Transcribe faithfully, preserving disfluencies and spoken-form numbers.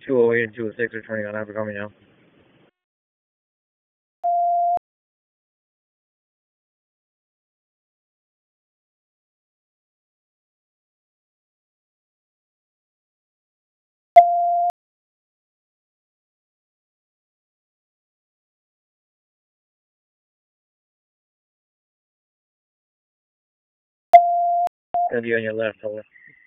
two oh eight and two oh six are turning on Abercrombie now. Gonna be on your left, over.